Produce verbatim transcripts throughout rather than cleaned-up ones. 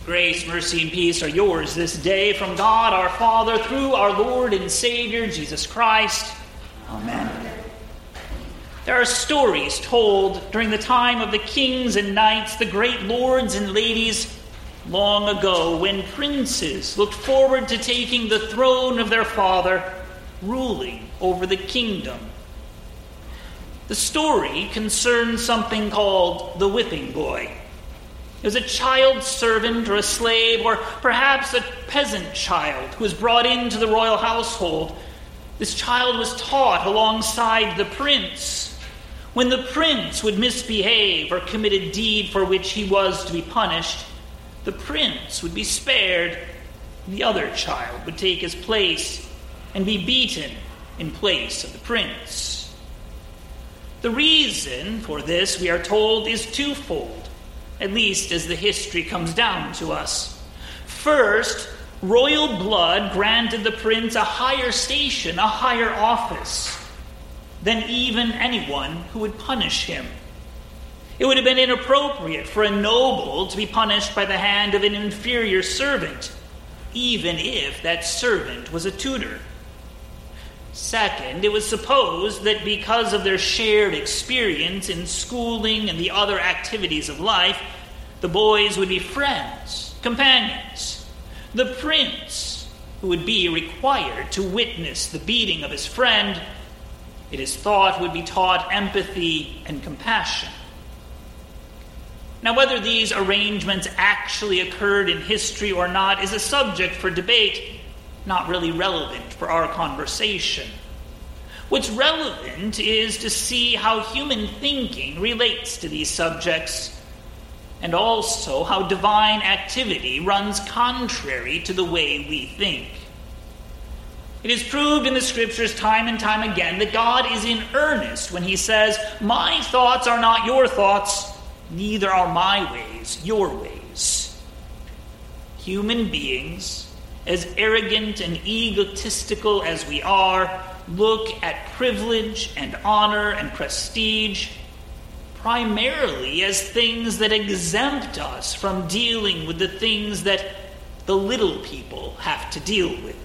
Grace, mercy, and peace are yours this day from God our Father through our Lord and Savior, Jesus Christ. Amen. There are stories told during the time of the kings and knights, the great lords and ladies, long ago when princes looked forward to taking the throne of their father, ruling over the kingdom. The story concerns something called the whipping boy. It was a child servant or a slave or perhaps a peasant child who was brought into the royal household. This child was taught alongside the prince. When the prince would misbehave or commit a deed for which he was to be punished, the prince would be spared. The other child would take his place and be beaten in place of the prince. The reason for this, we are told, is twofold. At least as the history comes down to us. First, royal blood granted the prince a higher station, a higher office, than even anyone who would punish him. It would have been inappropriate for a noble to be punished by the hand of an inferior servant, even if that servant was a tutor. Second, it was supposed that because of their shared experience in schooling and the other activities of life, the boys would be friends, companions. The prince, who would be required to witness the beating of his friend, it is thought would be taught empathy and compassion. Now, whether these arrangements actually occurred in history or not is a subject for debate, not really relevant for our conversation. What's relevant is to see how human thinking relates to these subjects, and also how divine activity runs contrary to the way we think. It is proved in the scriptures time and time again that God is in earnest when he says, "My thoughts are not your thoughts, neither are my ways your ways." Human beings, as arrogant and egotistical as we are, look at privilege and honor and prestige primarily as things that exempt us from dealing with the things that the little people have to deal with.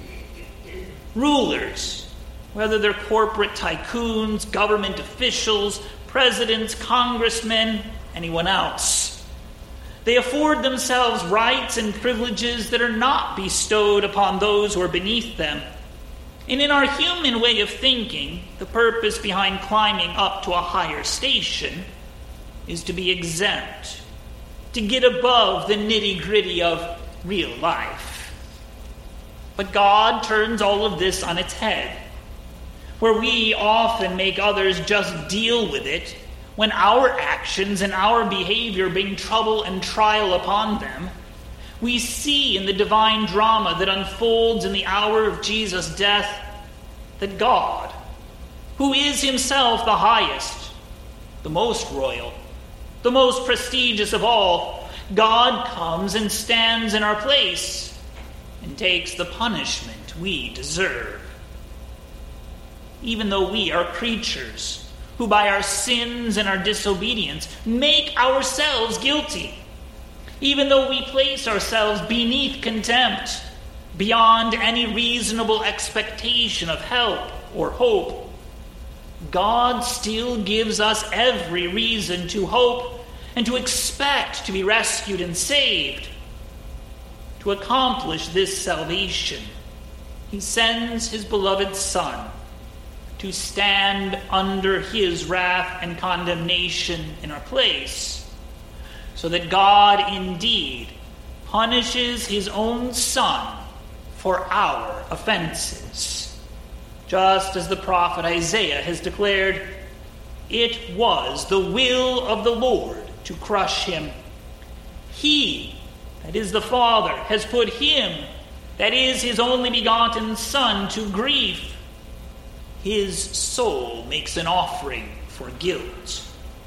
Rulers, whether they're corporate tycoons, government officials, presidents, congressmen, anyone else, they afford themselves rights and privileges that are not bestowed upon those who are beneath them. And in our human way of thinking, the purpose behind climbing up to a higher station is to be exempt, to get above the nitty-gritty of real life. But God turns all of this on its head, where we often make others just deal with it when our actions and our behavior bring trouble and trial upon them. We see in the divine drama that unfolds in the hour of Jesus' death that God, who is himself the highest, the most royal, the most prestigious of all, God comes and stands in our place and takes the punishment we deserve. Even though we are creatures who by our sins and our disobedience make ourselves guilty, even though we place ourselves beneath contempt, beyond any reasonable expectation of help or hope, God still gives us every reason to hope and to expect to be rescued and saved. To accomplish this salvation, he sends his beloved Son to stand under his wrath and condemnation in our place, so that God indeed punishes his own Son for our offenses. Just as the prophet Isaiah has declared, "It was the will of the Lord to crush him. He, that is the Father, has put him, that is his only begotten Son, to grief. His soul makes an offering for guilt."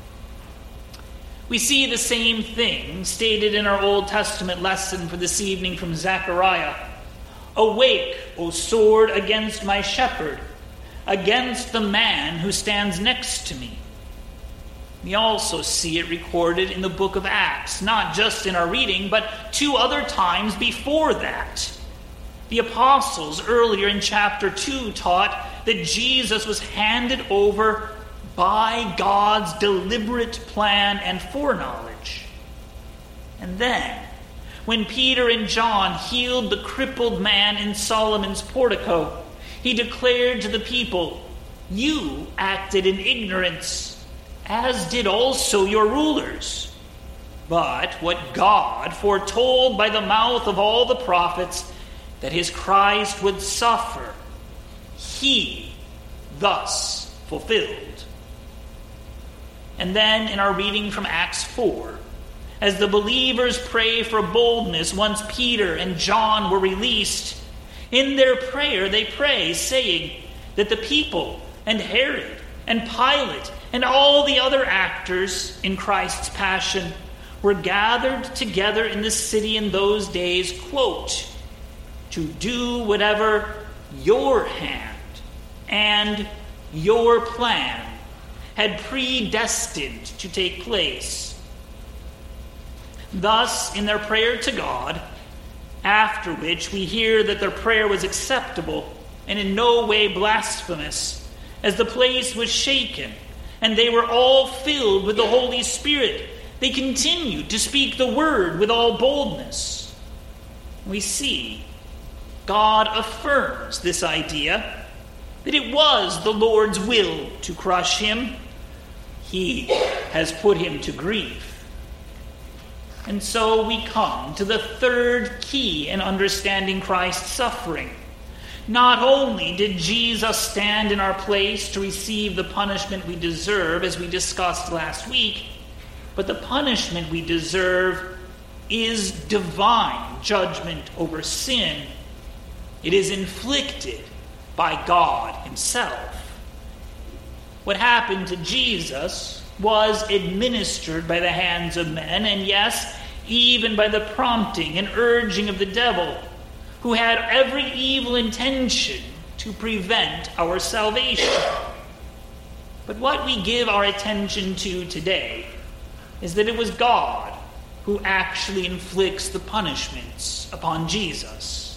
We see the same thing stated in our Old Testament lesson for this evening from Zechariah. "Awake, O sword, against my shepherd, against the man who stands next to me." We also see it recorded in the book of Acts, not just in our reading, but two other times before that. The apostles earlier in chapter two taught that Jesus was handed over by God's deliberate plan and foreknowledge. And then, when Peter and John healed the crippled man in Solomon's portico, he declared to the people, "You acted in ignorance, as did also your rulers. But what God foretold by the mouth of all the prophets, that his Christ would suffer, he thus fulfilled." And then in our reading from Acts four, as the believers pray for boldness once Peter and John were released, in their prayer they pray, saying that the people and Herod and Pilate and all the other actors in Christ's passion were gathered together in the city in those days, quote, "to do whatever your hand and your plan had predestined to take place." Thus, in their prayer to God, after which we hear that their prayer was acceptable and in no way blasphemous, as the place was shaken, and they were all filled with the Holy Spirit, they continued to speak the word with all boldness. We see God affirms this idea that it was the Lord's will to crush him. He has put him to grief. And so we come to the third key in understanding Christ's suffering. Not only did Jesus stand in our place to receive the punishment we deserve, as we discussed last week, but the punishment we deserve is divine judgment over sin. It is inflicted by God himself. What happened to Jesus was administered by the hands of men, and yes, even by the prompting and urging of the devil, who had every evil intention to prevent our salvation. But what we give our attention to today is that it was God who actually inflicts the punishments upon Jesus.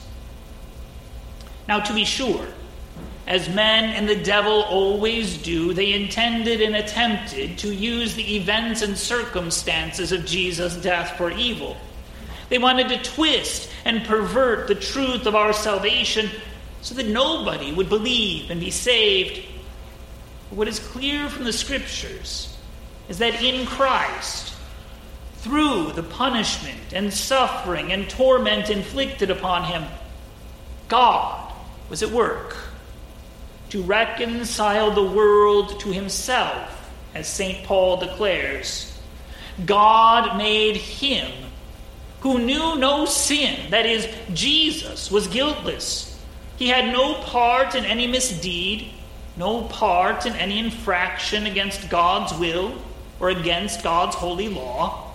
Now, to be sure, as men and the devil always do, they intended and attempted to use the events and circumstances of Jesus' death for evil. They wanted to twist and pervert the truth of our salvation so that nobody would believe and be saved. But what is clear from the Scriptures is that in Christ, through the punishment and suffering and torment inflicted upon him, God was at work to reconcile the world to himself, as Saint Paul declares. God made him who knew no sin, that is, Jesus, was guiltless. He had no part in any misdeed, no part in any infraction against God's will or against God's holy law.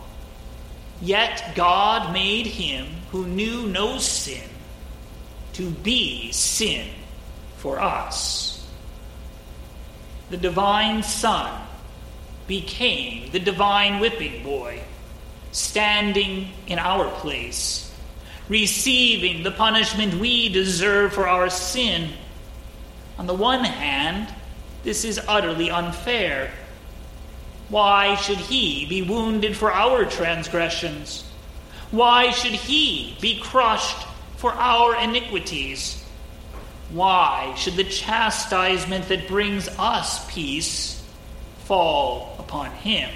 Yet God made him who knew no sin to be sin for us. The divine Son became the divine whipping boy, standing in our place, receiving the punishment we deserve for our sin. On the one hand, this is utterly unfair. Why should he be wounded for our transgressions? Why should he be crushed for our iniquities? Why should the chastisement that brings us peace fall upon him?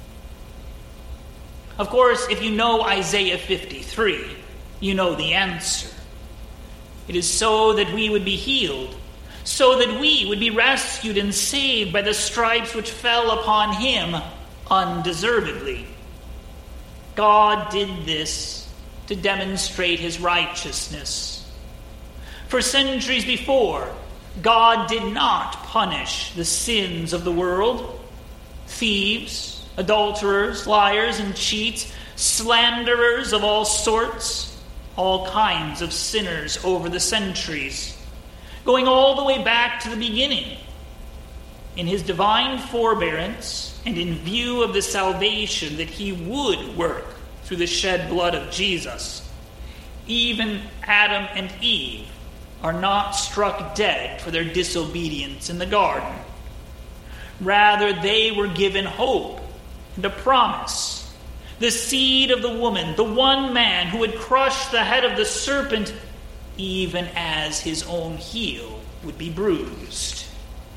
Of course, if you know Isaiah fifty-three, you know the answer. It is so that we would be healed, so that we would be rescued and saved by the stripes which fell upon him undeservedly. God did this to demonstrate his righteousness. For centuries before, God did not punish the sins of the world. Thieves, adulterers, liars and cheats, slanderers of all sorts, all kinds of sinners over the centuries, going all the way back to the beginning. In his divine forbearance, and in view of the salvation that he would work through the shed blood of Jesus, even Adam and Eve are not struck dead for their disobedience in the garden. Rather, they were given hope and a promise. The seed of the woman, the one man who would crush the head of the serpent, even as his own heel would be bruised.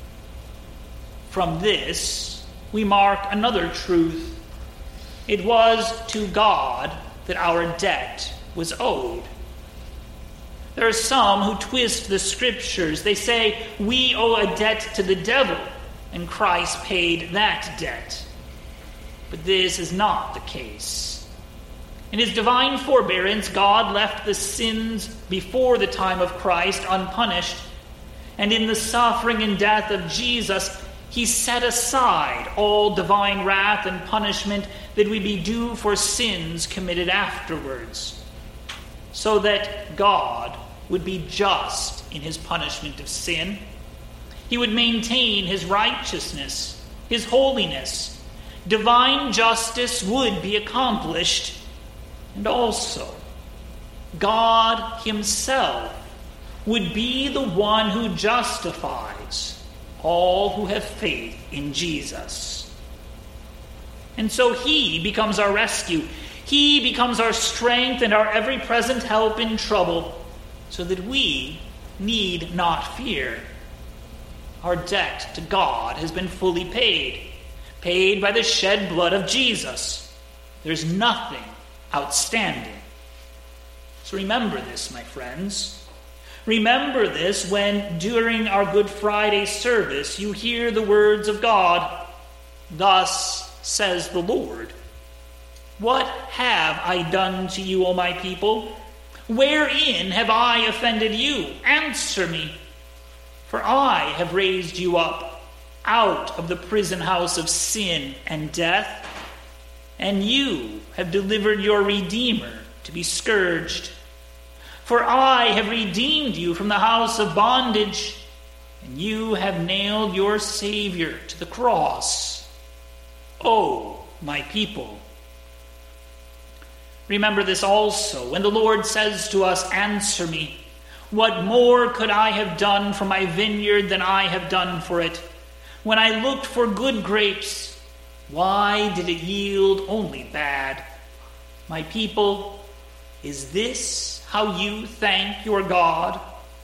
From this, we mark another truth. It was to God that our debt was owed. There are some who twist the scriptures. They say we owe a debt to the devil, and Christ paid that debt. But this is not the case. In his divine forbearance, God left the sins before the time of Christ unpunished, and in the suffering and death of Jesus, he set aside all divine wrath and punishment that would be due for sins committed afterwards, so that God would be just in his punishment of sin. He would maintain his righteousness, his holiness. Divine justice would be accomplished. And also, God himself would be the one who justifies all who have faith in Jesus. And so he becomes our rescue. He becomes our strength and our ever-present help in trouble, so that we need not fear. Our debt to God has been fully paid, paid by the shed blood of Jesus. There's nothing outstanding. So remember this, my friends. Remember this when, during our Good Friday service, you hear the words of God, "Thus says the Lord." What have I done to you, O my people? Wherein have I offended you? Answer me. For I have raised you up out of the prison house of sin and death, and you have delivered your Redeemer to be scourged. For I have redeemed you from the house of bondage, and you have nailed your Savior to the cross. O my people. Remember this also when the Lord says to us, "Answer me. What more could I have done for my vineyard than I have done for it? When I looked for good grapes, why did it yield only bad? My people, is this how you thank your God?"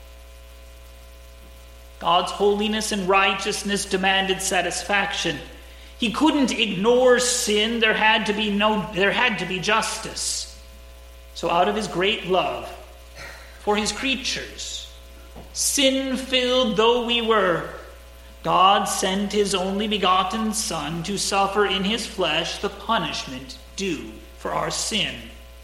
God's holiness and righteousness demanded satisfaction. He couldn't ignore sin. There had to be no, there had to be justice. So out of his great love for his creatures, sin-filled though we were, God sent his only begotten Son to suffer in his flesh the punishment due for our sin.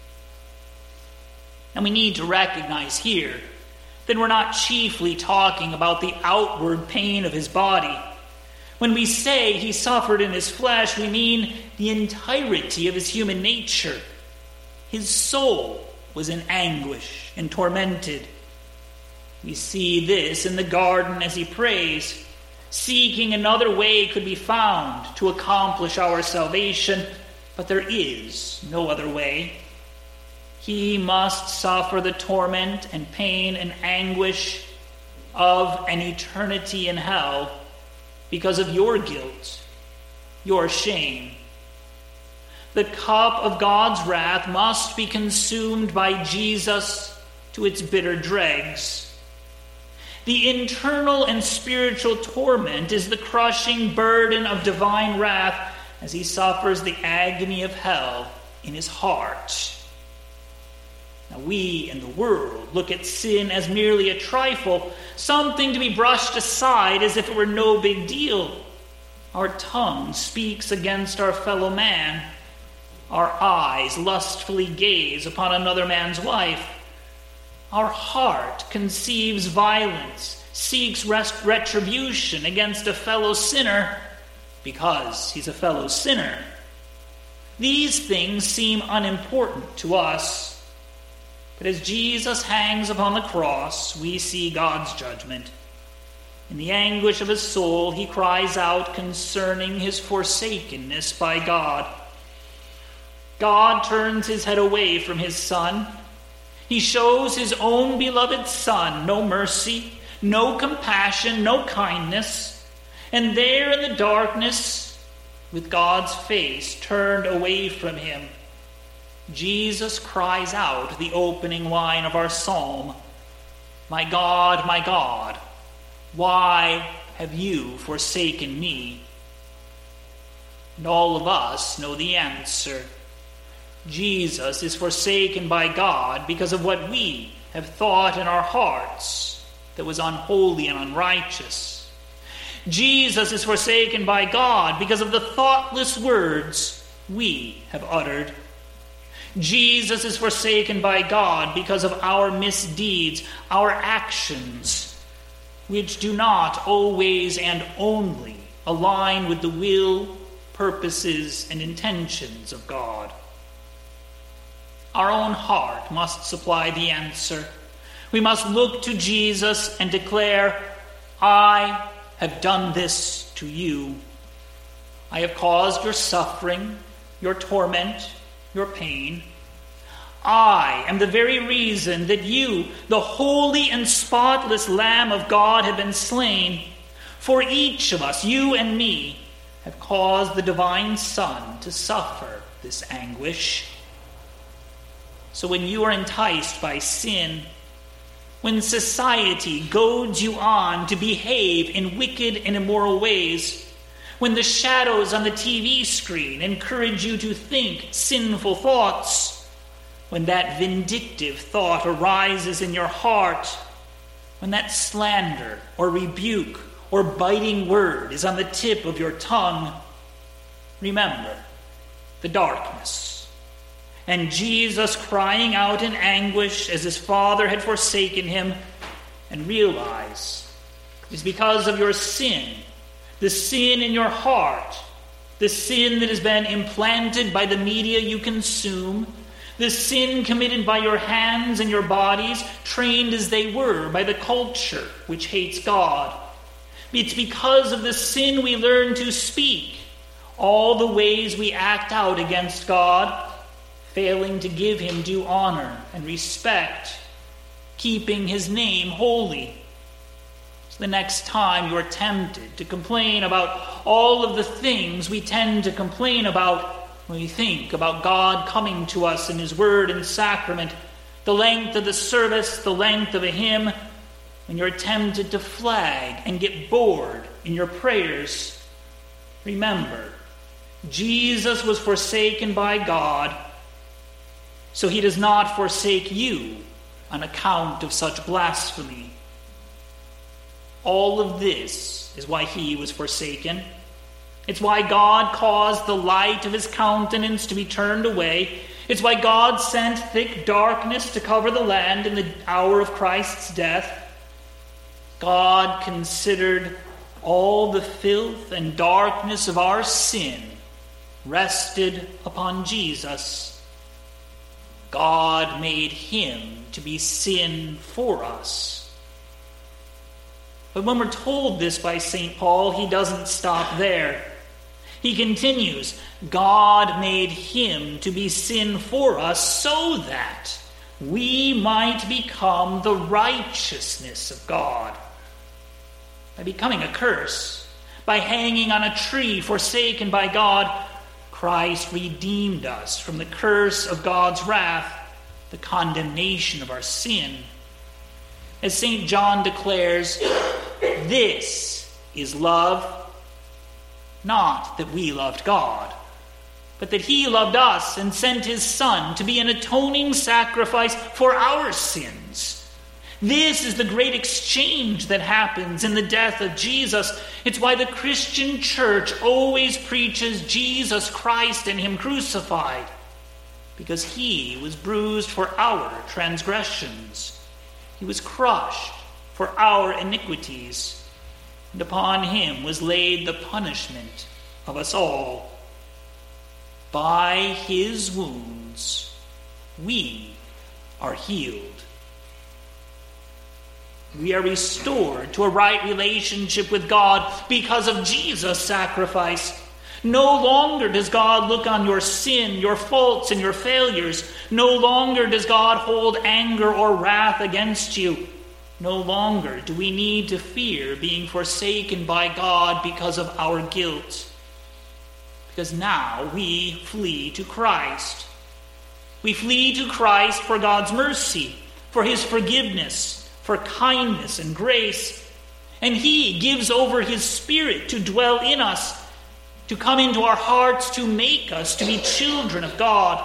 And we need to recognize here that we're not chiefly talking about the outward pain of his body. When we say he suffered in his flesh, we mean the entirety of his human nature. His soul was in anguish and tormented. We see this in the garden as he prays, seeking another way could be found to accomplish our salvation, but there is no other way. He must suffer the torment and pain and anguish of an eternity in hell because of your guilt, your shame. The cup of God's wrath must be consumed by Jesus to its bitter dregs. The internal and spiritual torment is the crushing burden of divine wrath as he suffers the agony of hell in his heart. Now we in the world look at sin as merely a trifle, something to be brushed aside as if it were no big deal. Our tongue speaks against our fellow man. Our eyes lustfully gaze upon another man's wife. Our heart conceives violence, seeks rest- retribution against a fellow sinner because he's a fellow sinner. These things seem unimportant to us. But as Jesus hangs upon the cross, we see God's judgment. In the anguish of his soul, he cries out concerning his forsakenness by God. God turns his head away from his son. He shows his own beloved son no mercy, no compassion, no kindness. And there in the darkness, with God's face turned away from him, Jesus cries out the opening line of our psalm, "My God, my God, why have you forsaken me?" And all of us know the answer. Jesus is forsaken by God because of what we have thought in our hearts that was unholy and unrighteous. Jesus is forsaken by God because of the thoughtless words we have uttered. Jesus is forsaken by God because of our misdeeds, our actions, which do not always and only align with the will, purposes, and intentions of God. Our own heart must supply the answer. We must look to Jesus and declare, "I have done this to you. I have caused your suffering, your torment, your pain. I am the very reason that you, the holy and spotless Lamb of God, have been slain. For each of us, you and me, have caused the divine Son to suffer this anguish." So when you are enticed by sin, when society goads you on to behave in wicked and immoral ways, when the shadows on the T V screen encourage you to think sinful thoughts, when that vindictive thought arises in your heart, when that slander or rebuke or biting word is on the tip of your tongue, remember the darkness and Jesus crying out in anguish as his Father had forsaken him, and realize it's because of your sin, the sin in your heart, the sin that has been implanted by the media you consume, the sin committed by your hands and your bodies, trained as they were by the culture which hates God. It's because of the sin we learn to speak, all the ways we act out against God, failing to give him due honor and respect, keeping his name holy. So the next time you are tempted to complain about all of the things we tend to complain about when we think about God coming to us in his word and sacrament, the length of the service, the length of a hymn, when you're tempted to flag and get bored in your prayers, remember, Jesus was forsaken by God, so he does not forsake you on account of such blasphemy. All of this is why he was forsaken. It's why God caused the light of his countenance to be turned away. It's why God sent thick darkness to cover the land in the hour of Christ's death. God considered all the filth and darkness of our sin rested upon Jesus. God made him to be sin for us. But when we're told this by Saint Paul, he doesn't stop there. He continues, God made him to be sin for us so that we might become the righteousness of God. By becoming a curse, by hanging on a tree forsaken by God, Christ redeemed us from the curse of God's wrath, the condemnation of our sin. As Saint John declares, this is love, not that we loved God, but that he loved us and sent his Son to be an atoning sacrifice for our sins. This is the great exchange that happens in the death of Jesus. It's why the Christian church always preaches Jesus Christ and him crucified, because he was bruised for our transgressions. He was crushed for our iniquities, and upon him was laid the punishment of us all. By his wounds we are healed. We are restored to a right relationship with God because of Jesus' sacrifice. No longer does God look on your sin, your faults, and your failures. No longer does God hold anger or wrath against you. No longer do we need to fear being forsaken by God because of our guilt. Because now we flee to Christ. We flee to Christ for God's mercy, for his forgiveness, for kindness and grace. And he gives over his Spirit to dwell in us, to come into our hearts, to make us to be children of God.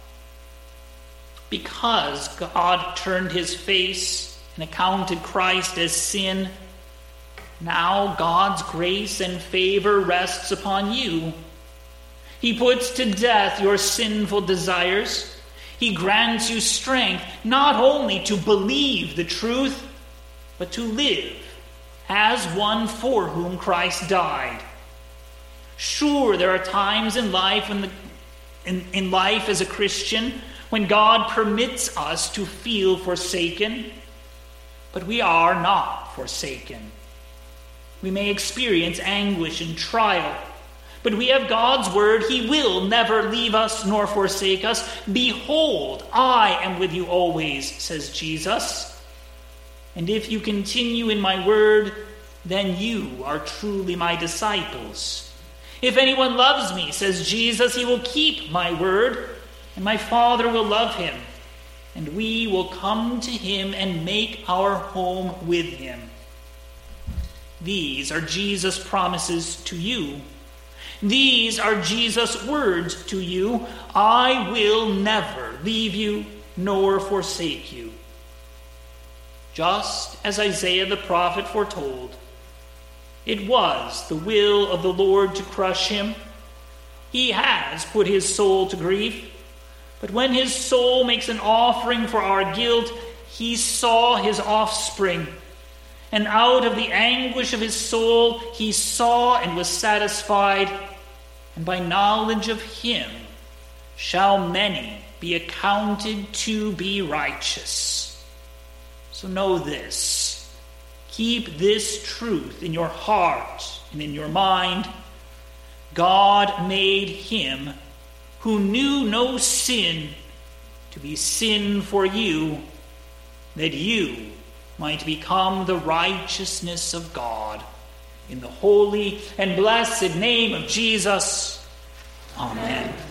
Because God turned his face and accounted Christ as sin, now God's grace and favor rests upon you. He puts to death your sinful desires. He grants you strength not only to believe the truth, but to live as one for whom Christ died. Sure, there are times in life in, the, in, in life as a Christian when God permits us to feel forsaken, but we are not forsaken. We may experience anguish and trial, but we have God's word. He will never leave us nor forsake us. Behold, I am with you always, says Jesus. And if you continue in my word, then you are truly my disciples. If anyone loves me, says Jesus, he will keep my word, and my Father will love him, and we will come to him and make our home with him. These are Jesus' promises to you. These are Jesus' words to you. I will never leave you nor forsake you. Just as Isaiah the prophet foretold, it was the will of the Lord to crush him. He has put his soul to grief, but when his soul makes an offering for our guilt, he saw his offspring. And out of the anguish of his soul, he saw and was satisfied. And by knowledge of him shall many be accounted to be righteous. So know this. Keep this truth in your heart and in your mind. God made him who knew no sin to be sin for you, that you might become the righteousness of God. In the holy and blessed name of Jesus, amen.